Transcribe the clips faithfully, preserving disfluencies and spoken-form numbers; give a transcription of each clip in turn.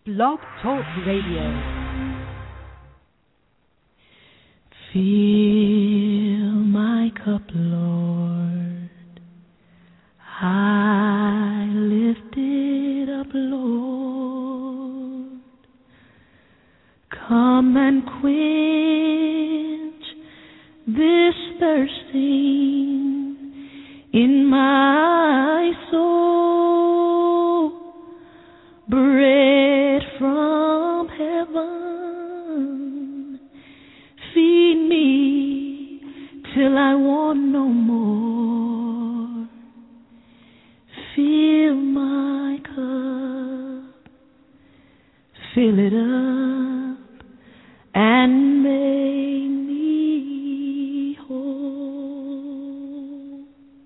Blog Talk Radio. Fill my cup, Lord. I lift it up, Lord. Come and quench this thirsting in my soul. Bread from heaven, feed me till I want no more. Fill my cup, fill it up, and make me whole.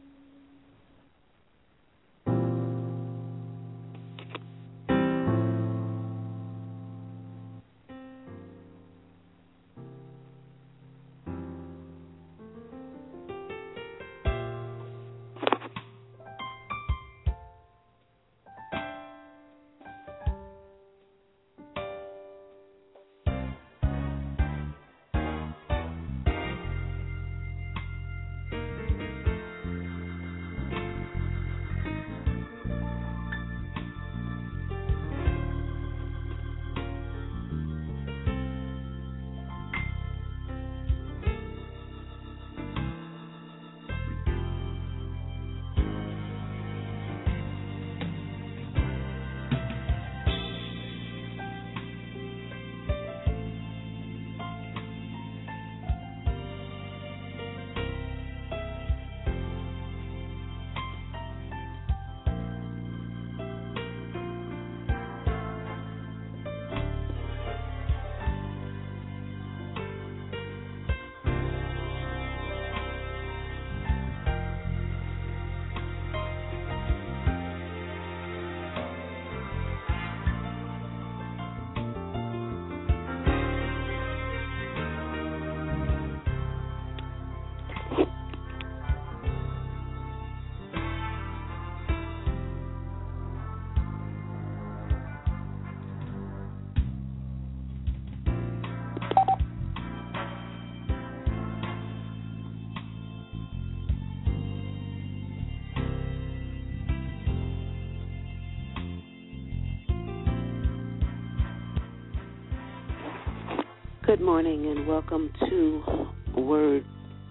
Good morning and welcome to Word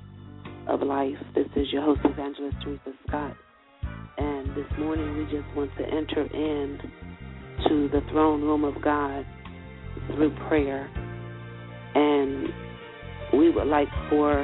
of Life. This is your host, Evangelist Teresa Scott. And this morning we just want to enter in to the throne room of God through prayer. And we would like for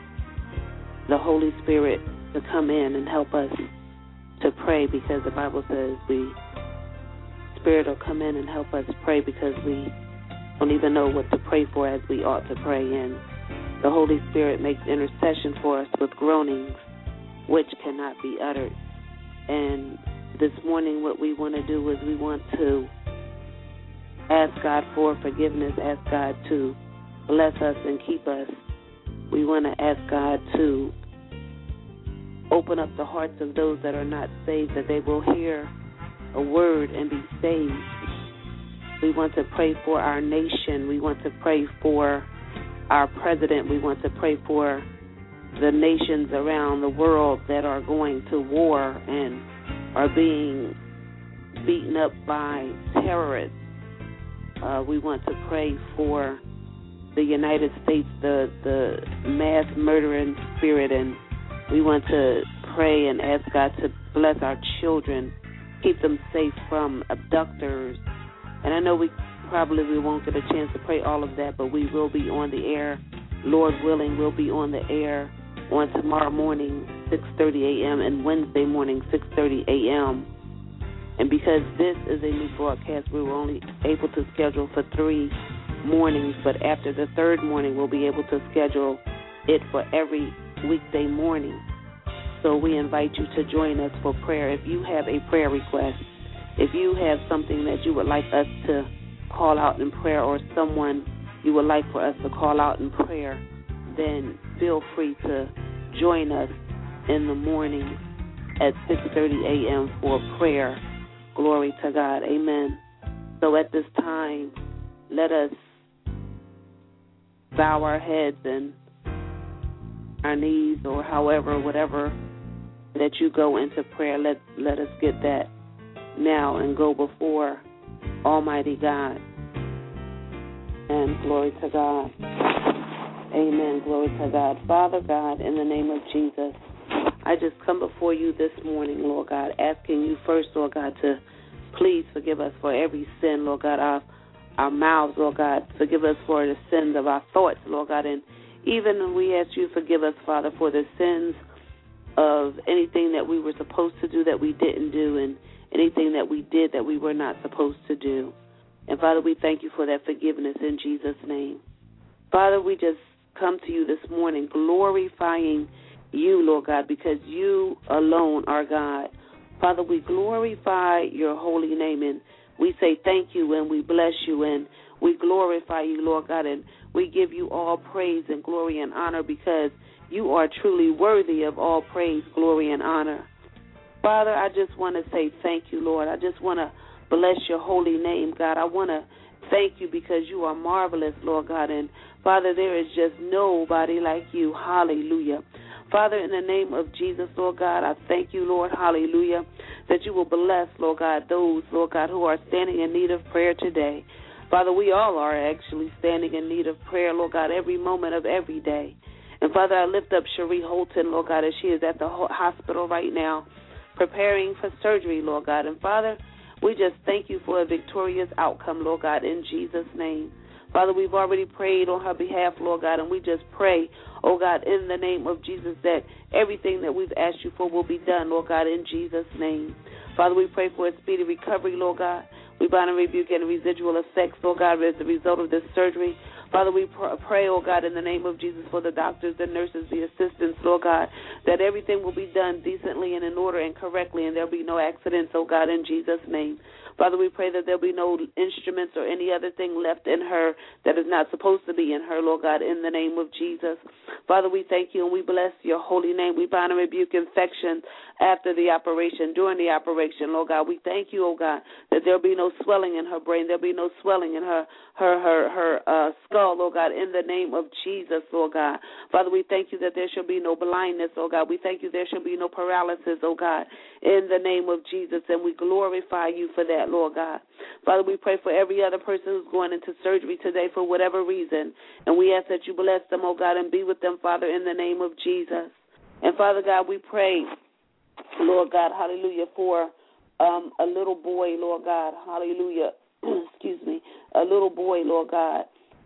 the Holy Spirit to come in and help us to pray, because the Bible says the Spirit will come in and help us pray because we don't even know what to pray for as we ought to pray. And the Holy Spirit makes intercession for us with groanings which cannot be uttered. And this morning what we want to do is we want to ask God for forgiveness, ask God to bless us and keep us. We want to ask God to open up the hearts of those that are not saved, that they will hear a word and be saved. We want to pray for our nation. We want to pray for our president. We want to pray for the nations around the world that are going to war and are being beaten up by terrorists. Uh, we want to pray for the United States, the, the mass murdering spirit, and we want to pray and ask God to bless our children, keep them safe from abductors. And I know we probably we won't get a chance to pray all of that, but we will be on the air. Lord willing, we'll be on the air on tomorrow morning, six thirty a.m., and Wednesday morning, six thirty a.m. And because this is a new broadcast, we were only able to schedule for three mornings, but after the third morning, we'll be able to schedule it for every weekday morning. So we invite you to join us for prayer. If you have a prayer request, if you have something that you would like us to call out in prayer, or someone you would like for us to call out in prayer, then feel free to join us in the morning at six thirty a.m. for prayer. Glory to God. Amen. So at this time, let us bow our heads and our knees, or however, whatever that you go into prayer. Let, let us get that now and go before Almighty God. And glory to God. Amen. Glory to God. Father God, in the name of Jesus, I just come before you this morning, Lord God, asking you first, Lord God, to please forgive us for every sin, Lord God, our, our mouths, Lord God. Forgive us for the sins of our thoughts, Lord God. And even we ask you to forgive us, Father, for the sins of anything that we were supposed to do that we didn't do, and anything that we did that we were not supposed to do. And, Father, we thank you for that forgiveness in Jesus' name. Father, we just come to you this morning glorifying you, Lord God, because you alone are God. Father, we glorify your holy name, and we say thank you, and we bless you, and we glorify you, Lord God, and we give you all praise and glory and honor because you are truly worthy of all praise, glory, and honor. Father, I just want to say thank you, Lord. I just want to bless your holy name, God. I want to thank you because you are marvelous, Lord God. And, Father, there is just nobody like you. Hallelujah. Father, in the name of Jesus, Lord God, I thank you, Lord, hallelujah, that you will bless, Lord God, those, Lord God, who are standing in need of prayer today. Father, we all are actually standing in need of prayer, Lord God, every moment of every day. And, Father, I lift up Cherie Holton, Lord God, as she is at the hospital right now, preparing for surgery, Lord God. And, Father, we just thank you for a victorious outcome, Lord God, in Jesus' name. Father, we've already prayed on her behalf, Lord God, and we just pray, oh God, in the name of Jesus, that everything that we've asked you for will be done, Lord God, in Jesus' name. Father, we pray for a speedy recovery, Lord God. We bind and rebuke any residual effects, Lord God, as a result of this surgery. Father, we pray, oh God, in the name of Jesus for the doctors, the nurses, the assistants, Lord God, that everything will be done decently and in order and correctly, and there'll be no accidents, oh God, in Jesus' name. Father, we pray that there'll be no instruments or any other thing left in her that is not supposed to be in her, Lord God, in the name of Jesus. Father, we thank you and we bless your holy name. We bind and rebuke infection after the operation, during the operation, Lord God. We thank you, oh God, that there'll be no swelling in her brain. There'll be no swelling in her her her her uh, skull, Lord God, in the name of Jesus, Lord God. Father, we thank you that there shall be no blindness, oh God. We thank you there shall be no paralysis, oh God, in the name of Jesus, and we glorify you for that, Lord God. Father, we pray for every other person who's going into surgery today for whatever reason, and we ask that you bless them, oh God, and be with them, Father, in the name of Jesus. And Father God, we pray, Lord God, hallelujah, for um, a little boy, Lord God, hallelujah, excuse me, a little boy, Lord God,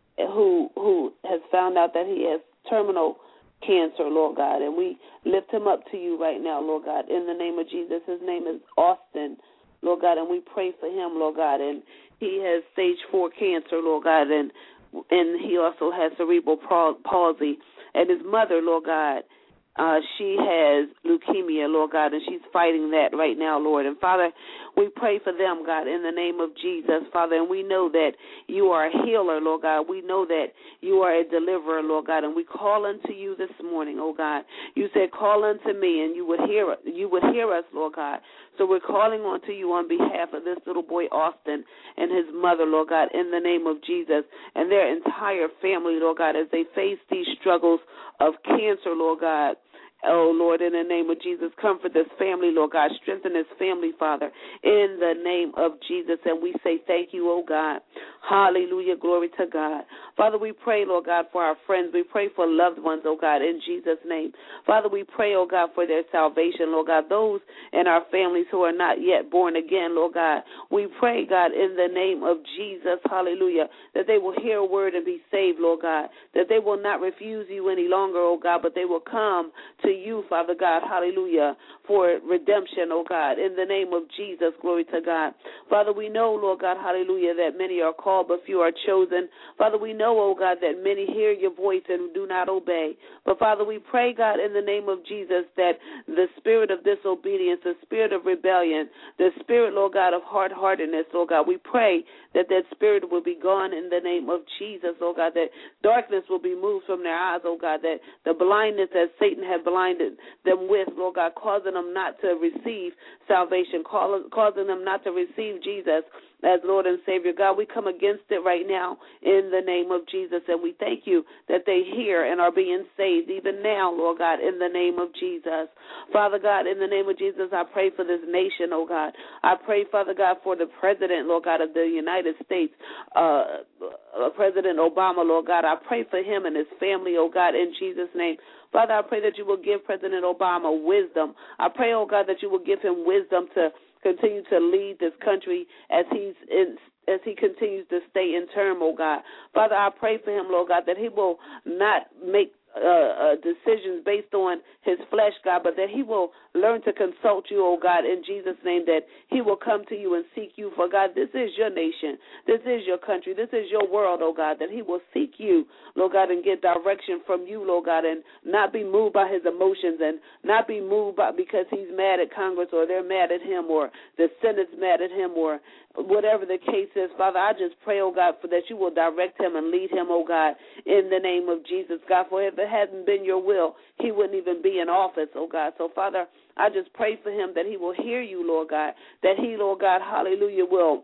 who who has found out that he has terminal cancer, Lord God, and we lift him up to you right now, Lord God, in the name of Jesus. His name is Austin, Lord God, and we pray for him, Lord God, and he has stage four cancer, Lord God, and and he also has cerebral palsy, and his mother, Lord God, Uh, she has leukemia, Lord God, and she's fighting that right now, Lord. And, Father, we pray for them, God, in the name of Jesus, Father. And we know that you are a healer, Lord God. We know that you are a deliverer, Lord God. And we call unto you this morning, oh God. You said, call unto me, and you would hear you would hear us, Lord God. So we're calling unto you on behalf of this little boy, Austin, and his mother, Lord God, in the name of Jesus, and their entire family, Lord God, as they face these struggles of cancer, Lord God. Oh, Lord, in the name of Jesus, comfort this family, Lord God. Strengthen this family, Father, in the name of Jesus. And we say thank you, oh God. Hallelujah. Glory to God. Father, we pray, Lord God, for our friends. We pray for loved ones, oh God, in Jesus' name. Father, we pray, oh God, for their salvation, Lord God. Those in our families who are not yet born again, Lord God. We pray, God, in the name of Jesus, hallelujah, that they will hear a word and be saved, Lord God. That they will not refuse you any longer, oh God, but they will come to you, Father God, hallelujah, for redemption, oh God, in the name of Jesus, glory to God. Father, we know, Lord God, hallelujah, that many are called, but few are chosen. Father, we know, oh God, that many hear your voice and do not obey. But Father, we pray, God, in the name of Jesus, that the spirit of disobedience, the spirit of rebellion, the spirit, Lord God, of hard-heartedness, Lord God, we pray that that spirit will be gone in the name of Jesus, Lord God, that darkness will be moved from their eyes, oh God, that the blindness that Satan had blinded them with, Lord God, causing them not to receive salvation, causing them not to receive Jesus as Lord and Savior. God, we come against it right now in the name of Jesus, and we thank you that they hear and are being saved even now, Lord God, in the name of Jesus. Father God, in the name of Jesus, I pray for this nation, oh God. I pray, Father God, for the President, Lord God, of the United States, uh, President Obama, Lord God. I pray for him and his family, oh God, in Jesus' name. Father, I pray that you will give President Obama wisdom. I pray, oh God, that you will give him wisdom to continue to lead this country as he's in, as he continues to stay in term, oh God. Father, I pray for him, Lord God, that he will not make Uh, uh, decisions based on his flesh, God, but that he will learn to consult you, oh God, in Jesus' name, that he will come to you and seek you. For God, this is your nation. This is your country. This is your world, oh God, that he will seek you, Lord God, and get direction from you, Lord God, and not be moved by his emotions and not be moved by because he's mad at Congress or they're mad at him or the Senate's mad at him or whatever the case is. Father, I just pray, oh God, for that you will direct him and lead him, oh God, in the name of Jesus, God. For if it hadn't been your will, he wouldn't even be in office, oh God. So, Father, I just pray for him that he will hear you, Lord God, that he, Lord God, hallelujah, will,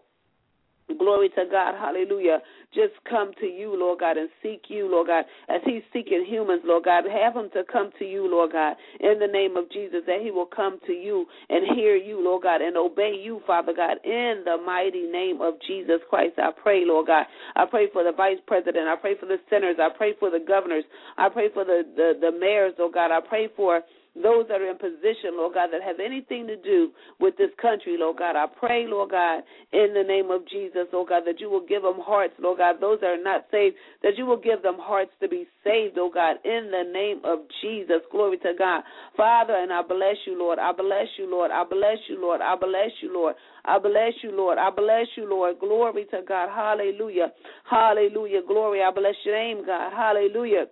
glory to God, hallelujah, just come to you, Lord God, and seek you, Lord God, as he's seeking humans, Lord God. Have him to come to you, Lord God, in the name of Jesus, that he will come to you and hear you, Lord God, and obey you, Father God, in the mighty name of Jesus Christ. I pray, Lord God. I pray for the vice president. I pray for the senators. I pray for the governors. I pray for the, the, the mayors, Lord God. I pray for those that are in position, Lord God, that have anything to do with this country, Lord God. I pray, Lord God, in the name of Jesus, Lord God, that you will give them hearts, Lord God, those that are not saved, that you will give them hearts to be saved, oh God, in the name of Jesus. Glory to God. Father, and I bless you, Lord. I bless you, Lord. I bless you, Lord. I bless you, Lord. I bless you, Lord. I bless you, Lord. Glory to God. Hallelujah. Hallelujah. Glory. I bless your name, God. Hallelujah.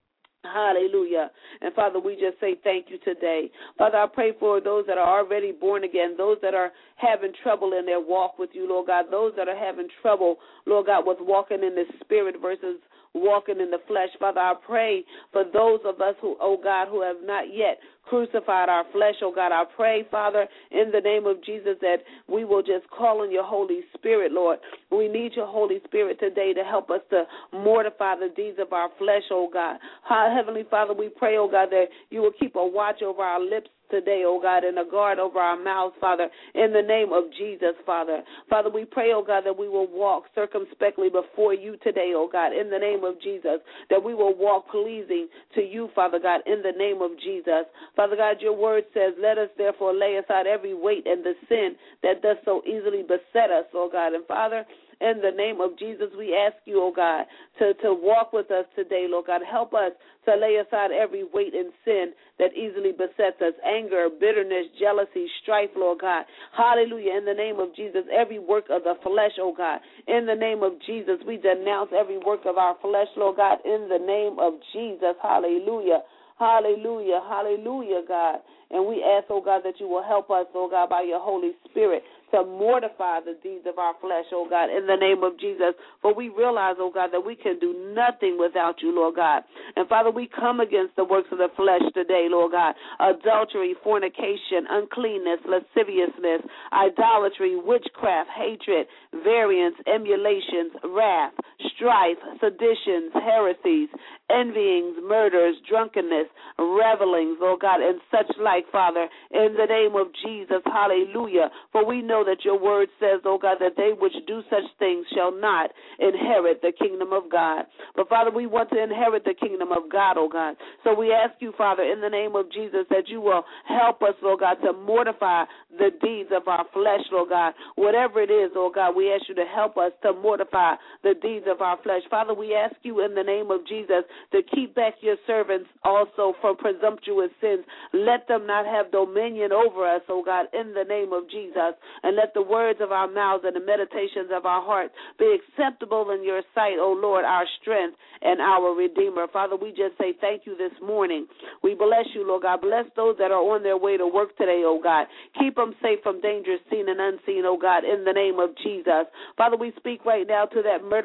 Hallelujah. And, Father, we just say thank you today. Father, I pray for those that are already born again, those that are having trouble in their walk with you, Lord God, those that are having trouble, Lord God, with walking in the spirit versus walking in the flesh. Father, I pray for those of us who, oh God, who have not yet crucified our flesh, oh God. I pray, Father, in the name of Jesus, that we will just call on your Holy Spirit, Lord. We need your Holy Spirit today to help us to mortify the deeds of our flesh, oh God. Heavenly Father, we pray, oh God, that you will keep a watch over our lips today, oh God, and a guard over our mouths, Father, in the name of Jesus, Father. Father, we pray, oh God, that we will walk circumspectly before you today, oh God, in the name of Jesus, that we will walk pleasing to you, Father God, in the name of Jesus. Father God, your word says, let us therefore lay aside every weight and the sin that does so easily beset us, oh God. And Father, in the name of Jesus, we ask you, oh God, to, to walk with us today, Lord God. Help us to lay aside every weight and sin that easily besets us, anger, bitterness, jealousy, strife, Lord God. Hallelujah. In the name of Jesus, every work of the flesh, oh God. In the name of Jesus, we denounce every work of our flesh, Lord God, in the name of Jesus. Hallelujah. Hallelujah. Hallelujah, God. And we ask, oh God, that you will help us, oh God, by your Holy Spirit to mortify the deeds of our flesh, oh God, in the name of Jesus. For we realize, oh God, that we can do nothing without you, Lord God. And Father, we come against the works of the flesh today, Lord God. Adultery, fornication, uncleanness, lasciviousness, idolatry, witchcraft, hatred, variance, emulations, wrath, strife, seditions, heresies, envyings, murders, drunkenness, revelings, Lord God, and such like, Father, in the name of Jesus, hallelujah. For we know that your word says, oh God, that they which do such things shall not inherit the kingdom of God. But, Father, we want to inherit the kingdom of God, oh God. So we ask you, Father, in the name of Jesus, that you will help us, Lord God, to mortify the deeds of our flesh, Lord God. Whatever it is, oh God, we ask you to help us to mortify the deeds of our flesh. Father, we ask you in the name of Jesus to keep back your servants also from presumptuous sins. Let them not have dominion over us, oh God, in the name of Jesus. And let the words of our mouths and the meditations of our hearts be acceptable in your sight, O Lord, our strength and our Redeemer. Father, we just say thank you this morning. We bless you, Lord God. Bless those that are on their way to work today, oh God. Keep them safe from dangers seen and unseen, oh God, in the name of Jesus. Father, we speak right now to that murderer, Lord God,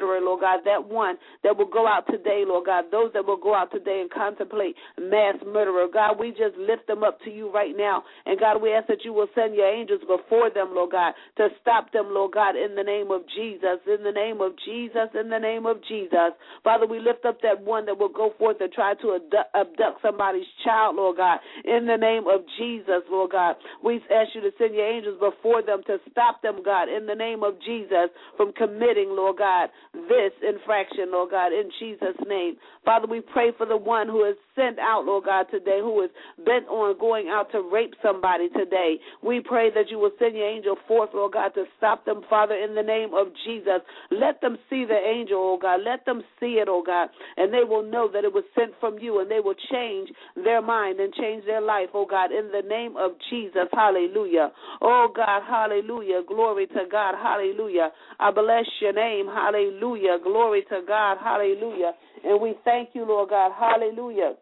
God, that one that will go out today, Lord God, those that will go out today and contemplate mass murderer. God, we just lift them up to you right now. And God, we ask that you will send your angels before them, Lord God, to stop them, Lord God, in the name of Jesus, in the name of Jesus, in the name of Jesus. Father, we lift up that one that will go forth and try to abduct somebody's child, Lord God, in the name of Jesus, Lord God. We ask you to send your angels before them to stop them, God, in the name of Jesus, from committing, Lord God, this infraction, Lord God, in Jesus' name. Father, we pray for the one who is sent out, Lord God, today, who is bent on going out to rape somebody today. We pray that you will send your angel forth, Lord God, to stop them, Father, in the name of Jesus. Let them see the angel, oh God. Let them see it, oh God, and they will know that it was sent from you, and they will change their mind and change their life, oh God, in the name of Jesus. Hallelujah. Oh God, hallelujah. Glory to God. Hallelujah. I bless your name. Hallelujah. Glory to God. Hallelujah. And we thank you, Lord God. Hallelujah.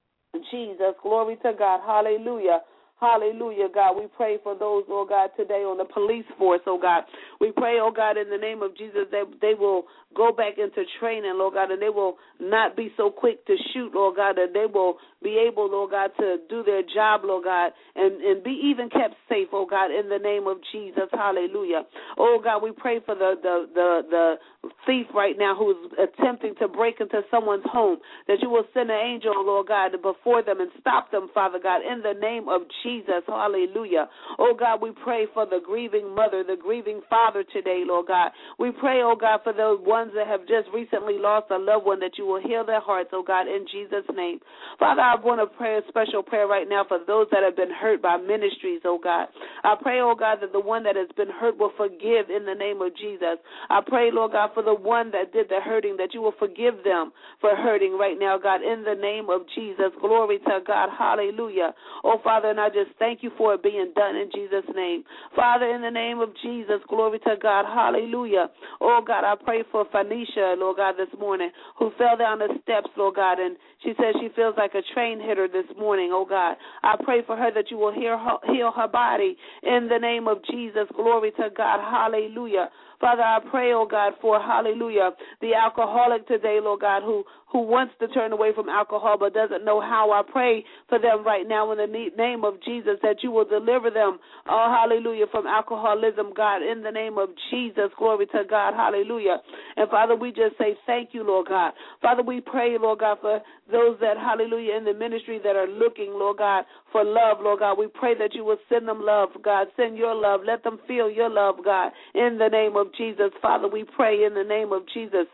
Jesus. Glory to God. Hallelujah. Hallelujah, God. We pray for those, oh God, today on the police force, oh God. We pray, oh God, in the name of Jesus, that they will go back into training, Lord God, and they will not be so quick to shoot, Lord God, that they will be able, Lord God, to do their job, Lord God, and, and be even kept safe, oh God, in the name of Jesus. Hallelujah. Oh God, we pray for the, the, the, the thief right now who is attempting to break into someone's home, that you will send an angel, Lord God, before them and stop them, Father God, in the name of Jesus. Hallelujah. Oh God, we pray for the grieving mother, the grieving father today, Lord God. We pray, oh God, for those ones that have just recently lost a loved one, that you will heal their hearts, oh God, in Jesus' name. Father, I want to pray a special prayer right now for those that have been hurt by ministries, oh God. I pray, oh God, that the one that has been hurt will forgive in the name of Jesus. I pray, Lord God, for the one that did the hurting, that you will forgive them for hurting right now, God, in the name of Jesus. Glory to God. Hallelujah. Oh, Father, and I just thank you for it being done in Jesus' name. Father, in the name of Jesus, glory to God. Hallelujah. Oh, God, I pray for Phanisha, Lord God, this morning, who fell down the steps, Lord God, and she says she feels like a train hitter this morning, oh God. I pray for her that you will heal her, heal her body in the name of Jesus. Glory to God. Hallelujah. Father, I pray, oh God, for, hallelujah, the alcoholic today, Lord God, who, who wants to turn away from alcohol but doesn't know how. I pray for them right now in the name of Jesus that you will deliver them, oh, hallelujah, from alcoholism, God, in the name of Jesus. Glory to God. Hallelujah. And, Father, we just say thank you, Lord God. Father, we pray, Lord God, for those that, hallelujah, in the ministry that are looking, Lord God, for love, Lord God. We pray that you will send them love, God. Send your love. Let them feel your love, God, in the name of Jesus. Father, we pray in the name of Jesus.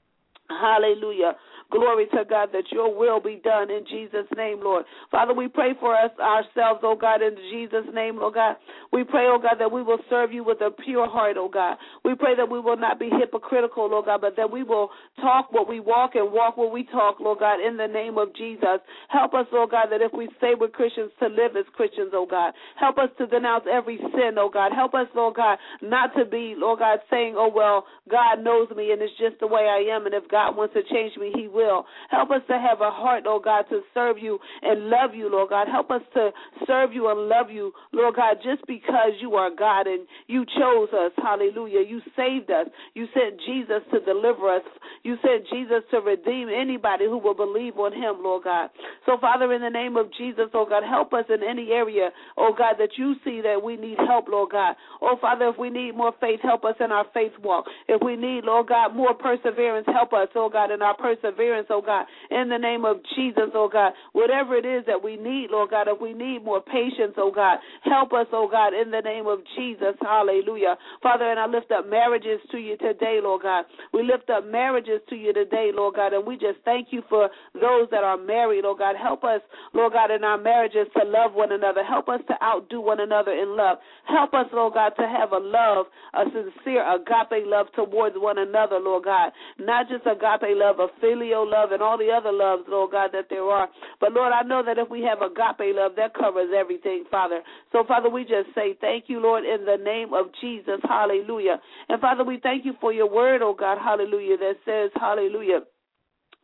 Hallelujah. Glory to God, that your will be done in Jesus' name, Lord. Father, we pray for us ourselves, oh God, in Jesus' name, Lord God. We pray, oh God, that we will serve you with a pure heart, oh God. We pray that we will not be hypocritical, Lord God, but that we will talk what we walk and walk what we talk, Lord God, in the name of Jesus. Help us, Lord God, that if we say we're Christians, to live as Christians, oh God. Help us to denounce every sin, oh God. Help us, Lord God, not to be, Lord God, saying, oh, well, God knows me and it's just the way I am, and if God wants to change me, he will. Will. Help us to have a heart, oh God, to serve you and love you, Lord God. Help us to serve you and love you, Lord God, just because you are God and you chose us. Hallelujah. You saved us. You sent Jesus to deliver us. You sent Jesus to redeem anybody who will believe on him, Lord God. So, Father, in the name of Jesus, oh God, help us in any area, oh God, that you see that we need help, Lord God. Oh, Father, if we need more faith, help us in our faith walk. If we need, Lord God, more perseverance, help us, oh God, in our perseverance, oh God, in the name of Jesus, oh God. Whatever it is that we need, Lord God, if we need more patience, oh God, help us, oh God, in the name of Jesus. Hallelujah. Father, and I lift up marriages to you today, Lord God. We lift up marriages to you today, Lord God, and we just thank you for those that are married, oh God. Help us, Lord God, in our marriages to love one another. Help us to outdo one another in love. Help us, Lord God, to have a love, a sincere agape love towards one another, Lord God. Not just agape love, a filial love and all the other loves, Lord God, that there are. But, Lord, I know that if we have agape love, that covers everything, Father. So, Father, we just say thank you, Lord, in the name of Jesus. Hallelujah. And, Father, we thank you for your word, oh God, hallelujah, that says, hallelujah,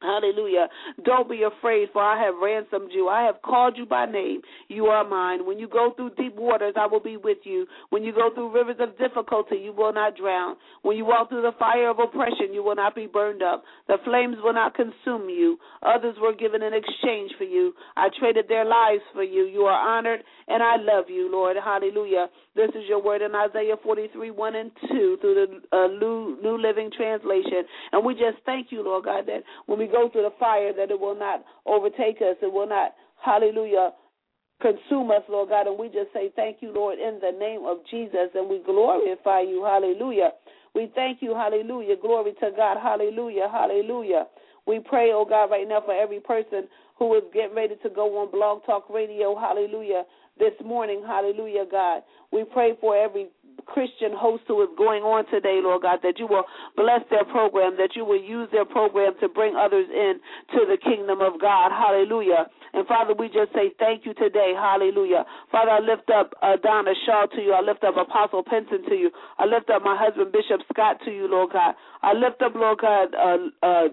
Hallelujah. Don't be afraid, for I have ransomed you. I have called you by name. You are mine. When you go through deep waters, I will be with you. When you go through rivers of difficulty, you will not drown. When you walk through the fire of oppression, you will not be burned up. The flames will not consume you. Others were given in exchange for you. I traded their lives for you. You are honored, and I love you, Lord. Hallelujah. This is your word in Isaiah forty-three, one and two through the uh, New, New Living Translation. And we just thank you, Lord God, that when we go through the fire, that it will not overtake us. It will not, hallelujah, consume us, Lord God. And we just say thank you, Lord, in the name of Jesus. And we glorify you, hallelujah. We thank you, hallelujah. Glory to God, hallelujah, hallelujah. We pray, oh God, right now for every person who is getting ready to go on Blog Talk Radio, hallelujah, this morning, hallelujah, God. We pray for every Christian host who is going on today, Lord God, that you will bless their program, that you will use their program to bring others in to the kingdom of God, hallelujah. And Father, we just say thank you today, hallelujah. Father, I lift up uh, Donna Shaw to you. I lift up Apostle Penson to you. I lift up my husband, Bishop Scott, to you, Lord God. I lift up, Lord God, uh, uh,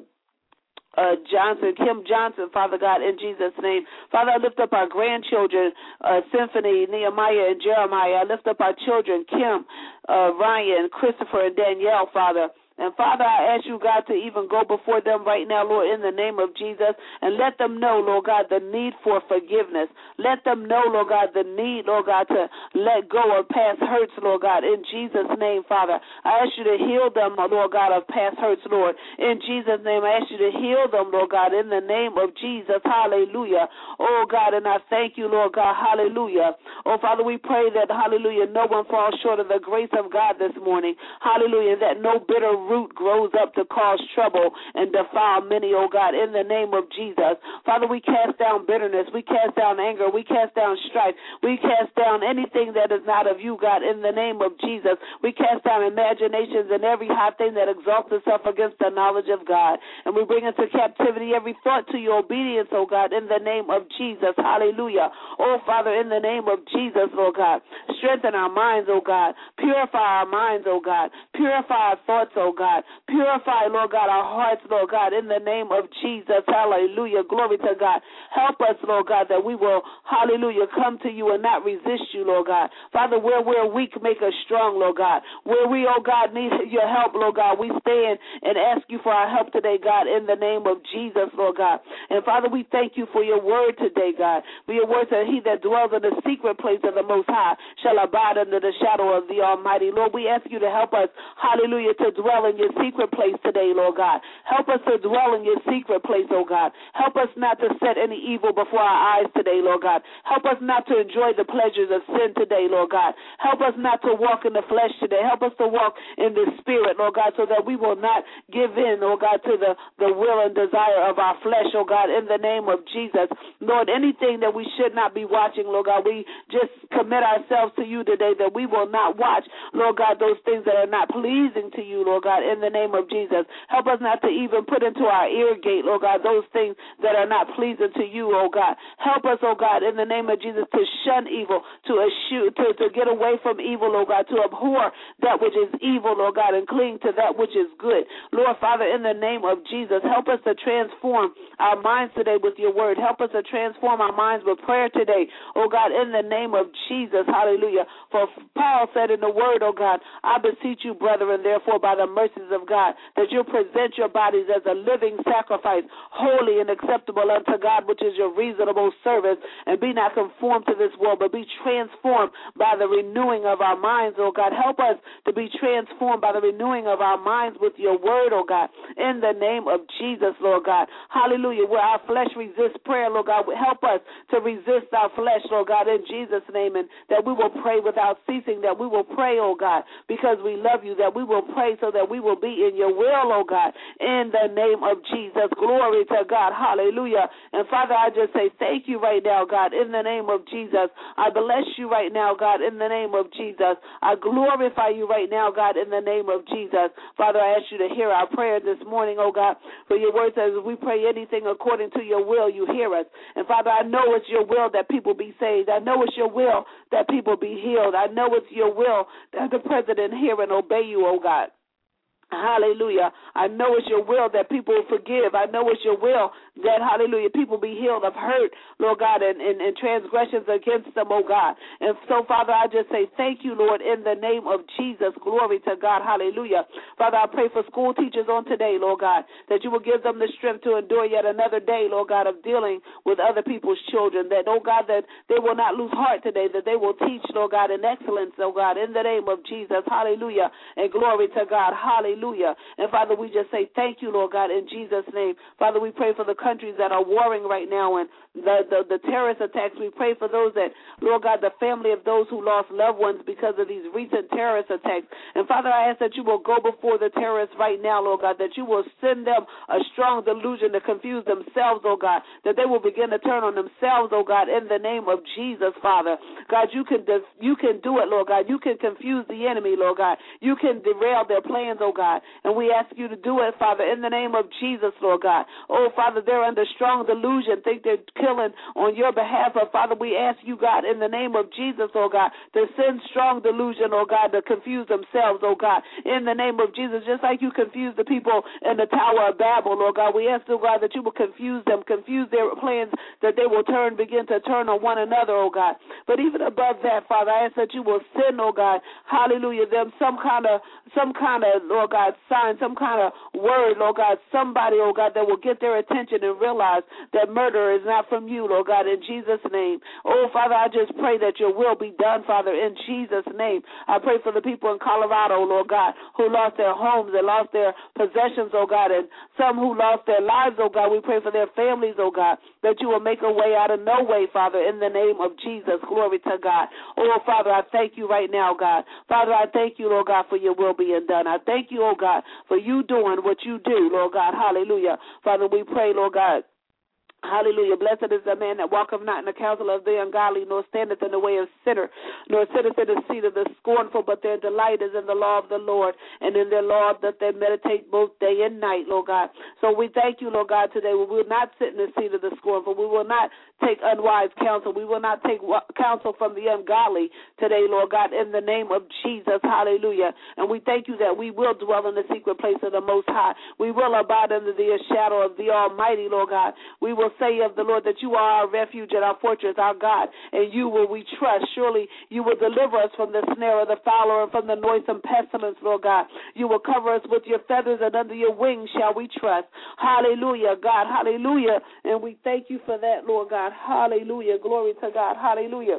Uh, Johnson, Kim Johnson, Father God, in Jesus' name. Father, I lift up our grandchildren, uh, Symphony, Nehemiah, and Jeremiah. I lift up our children, Kim, uh, Ryan, Christopher, and Danielle, Father. And, Father, I ask you, God, to even go before them right now, Lord, in the name of Jesus, and let them know, Lord God, the need for forgiveness. Let them know, Lord God, the need, Lord God, to let go of past hurts, Lord God, in Jesus' name, Father. I ask you to heal them, Lord God, of past hurts, Lord. In Jesus' name, I ask you to heal them, Lord God, in the name of Jesus. Hallelujah. Oh, God, and I thank you, Lord God. Hallelujah. Oh, Father, we pray that, hallelujah, no one falls short of the grace of God this morning. Hallelujah, that no bitter root grows up to cause trouble and defile many, oh God, in the name of Jesus. Father, we cast down bitterness. We cast down anger. We cast down strife. We cast down anything that is not of you, God, in the name of Jesus. We cast down imaginations and every high thing that exalts itself against the knowledge of God. And we bring into captivity every thought to your obedience, oh God, in the name of Jesus. Hallelujah. Oh, Father, in the name of Jesus, oh God, strengthen our minds, oh God. Purify our minds, oh God. Purify our thoughts, oh God. Purify, Lord God, our hearts, Lord God, in the name of Jesus. Hallelujah. Glory to God. Help us, Lord God, that we will, hallelujah, come to you and not resist you, Lord God. Father, where we're weak, make us strong, Lord God. Where we, oh God, need your help, Lord God, we stand and ask you for our help today, God, in the name of Jesus, Lord God. And Father, we thank you for your word today, God. For your word that he that dwells in the secret place of the Most High shall abide under the shadow of the Almighty. Lord, we ask you to help us, hallelujah, to dwell in your secret place today, Lord God. Help us to dwell in your secret place, oh God. Help us not to set any evil before our eyes today, Lord God. Help us not to enjoy the pleasures of sin today, Lord God. Help us not to walk in the flesh today. Help us to walk in the spirit, Lord God, so that we will not give in, Lord God, to the, the will and desire of our flesh, oh God, in the name of Jesus. Lord, anything that we should not be watching, Lord God, we just commit ourselves to you today that we will not watch, Lord God, those things that are not pleasing to you, Lord God, in the name of Jesus. Help us not to even put into our ear gate, Lord God, those things that are not pleasing to you, oh God. Help us, oh God, in the name of Jesus, to shun evil, to eschew, to, to get away from evil, oh God, to abhor that which is evil, Lord God, and cling to that which is good. Lord, Father, in the name of Jesus, help us to transform our minds today with your word. Help us to transform our minds with prayer today, oh God, in the name of Jesus. Hallelujah. For Paul said in the word, oh God, I beseech you, brethren, therefore, by the mercies of God, that you present your bodies as a living sacrifice, holy and acceptable unto God, which is your reasonable service, and be not conformed to this world, but be transformed by the renewing of our minds, oh God. Help us to be transformed by the renewing of our minds with your word, oh God, in the name of Jesus, Lord God. Hallelujah. Where our flesh resists prayer, Lord God, help us to resist our flesh, Lord God, in Jesus' name, and that we will pray without ceasing, that we will pray, oh God, because we love you, that we will pray so that we will be in your will, oh God, in the name of Jesus. Glory to God. Hallelujah. And Father, I just say thank you right now, God, in the name of Jesus. I bless you right now, God, in the name of Jesus. I glorify you right now, God, in the name of Jesus. Father, I ask you to hear our prayer this morning, oh God, for your word says if we pray anything according to your will, you hear us. And Father, I know it's your will that people be saved. I know it's your will that people be healed. I know it's your will that the president hear and obey you, oh God. Hallelujah. I know it's your will that people will forgive. I know it's your will that, hallelujah, people be healed of hurt, Lord God, and, and, and transgressions against them, oh God. And so, Father, I just say thank you, Lord, in the name of Jesus. Glory to God. Hallelujah. Father, I pray for school teachers on today, Lord God, that you will give them the strength to endure yet another day, Lord God, of dealing with other people's children. That, oh God, that they will not lose heart today, that they will teach, Lord God, in excellence, oh God, in the name of Jesus. Hallelujah. And glory to God. Hallelujah. Hallelujah. And, Father, we just say thank you, Lord God, in Jesus' name. Father, we pray for the countries that are warring right now and the, the, the terrorist attacks. We pray for those that, Lord God, the family of those who lost loved ones because of these recent terrorist attacks. And, Father, I ask that you will go before the terrorists right now, Lord God, that you will send them a strong delusion to confuse themselves, oh God, that they will begin to turn on themselves, oh God, in the name of Jesus, Father. God, you can, you can do it, Lord God. You can confuse the enemy, Lord God. You can derail their plans, oh God. And we ask you to do it, Father, in the name of Jesus, Lord God. Oh, Father, they're under strong delusion, think they're killing on your behalf. But, Father, we ask you, God, in the name of Jesus, oh God, to send strong delusion, oh God, to confuse themselves, oh God, in the name of Jesus, just like you confused the people in the Tower of Babel, Lord God. We ask, oh God, that you will confuse them, confuse their plans, that they will turn, begin to turn on one another, oh God. But even above that, Father, I ask that you will send, oh God, hallelujah, them some kind of, some kind of, Lord God, sign, some kind of word, Lord God, somebody, oh God, that will get their attention and realize that murder is not from you, Lord God, in Jesus' name. Oh, Father, I just pray that your will be done, Father, in Jesus' name. I pray for the people in Colorado, Lord God, who lost their homes and lost their possessions, oh God, and some who lost their lives, oh God. We pray for their families, oh God, that you will make a way out of no way, Father, in the name of Jesus. Glory to God. Oh, Father, I thank you right now, God. Father, I thank you, Lord God, for your will being done. I thank you, oh God, for you doing what you do, Lord God. Hallelujah. Father, we pray, Lord God. Hallelujah. Blessed is the man that walketh not in the counsel of the ungodly, nor standeth in the way of sinner, nor sitteth in the seat of the scornful, but their delight is in the law of the Lord, and in their law that they meditate both day and night, Lord God. So we thank you, Lord God, today. We will not sit in the seat of the scornful. We will not take unwise counsel. We will not take counsel from the ungodly today, Lord God, in the name of Jesus. Hallelujah. And we thank you that we will dwell in the secret place of the Most High. We will abide under the shadow of the Almighty, Lord God. We will say of the Lord that you are our refuge and our fortress, our God, and you will we trust. Surely you will deliver us from the snare of the fowler and from the noisome pestilence, Lord God. You will cover us with your feathers, and under your wings shall we trust. Hallelujah, God. Hallelujah. And we thank you for that, Lord God. Hallelujah. Glory to God. Hallelujah.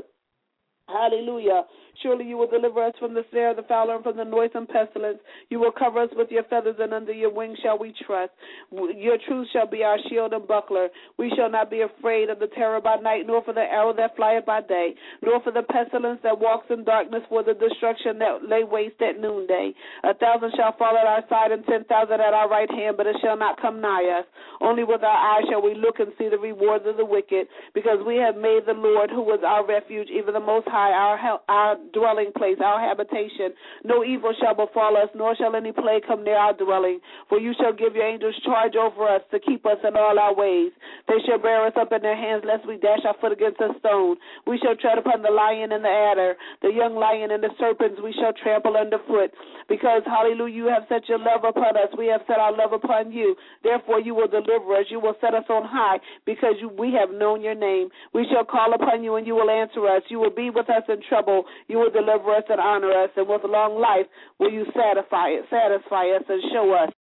Hallelujah. Surely you will deliver us from the snare of the fowler and from the noisome pestilence. You will cover us with your feathers, and under your wings shall we trust. Your truth shall be our shield and buckler. We shall not be afraid of the terror by night, nor for the arrow that flieth by day, nor for the pestilence that walks in darkness, for the destruction that lay waste at noonday. A thousand shall fall at our side, and ten thousand at our right hand, but it shall not come nigh us. Only with our eyes shall we look and see the rewards of the wicked, because we have made the Lord, who is our refuge, even the Most High, our our dwelling place, our habitation. No evil shall befall us, nor shall any plague come near our dwelling. For you shall give your angels charge over us to keep us in all our ways. They shall bear us up in their hands, lest we dash our foot against a stone. We shall tread upon the lion and the adder, the young lion and the serpents we shall trample underfoot. Because, hallelujah, you have set your love upon us. We have set our love upon you. Therefore you will deliver us. You will set us on high, because you, we have known your name. We shall call upon you, and you will answer us. You will be with us in trouble. You will deliver us and honor us, and with long life will you satisfy it, satisfy us and show us.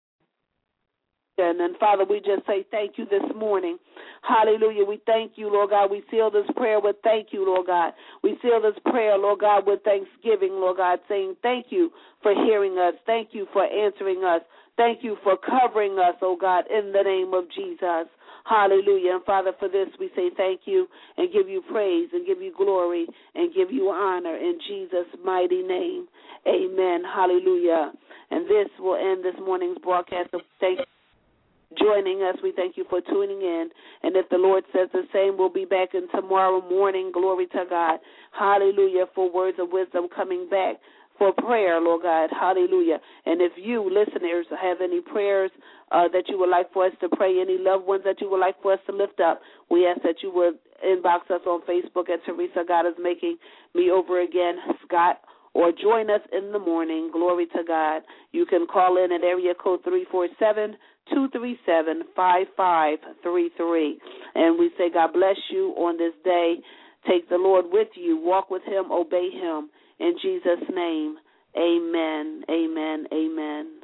And then, Father, we just say thank you this morning. Hallelujah. We thank you, Lord God. We seal this prayer with thank you, Lord God. We seal this prayer, Lord God, with thanksgiving, Lord God, saying thank you for hearing us. Thank you for answering us. Thank you for covering us, oh God, in the name of Jesus. Hallelujah. And, Father, for this we say thank you and give you praise and give you glory and give you honor in Jesus' mighty name. Amen. Hallelujah. And this will end this morning's broadcast. So thank you for joining us. We thank you for tuning in. And if the Lord says the same, we'll be back in tomorrow morning. Glory to God. Hallelujah. For words of wisdom coming back. For prayer, Lord God, hallelujah. And if you, listeners, have any prayers uh, that you would like for us to pray, any loved ones that you would like for us to lift up, we ask that you would inbox us on Facebook at Teresa God is Making Me Over Again, Scott, or join us in the morning. Glory to God. You can call in at area code three four seven, two three seven, five five three three. And we say God bless you on this day. Take the Lord with you. Walk with him. Obey him. In Jesus' name, amen, amen, amen.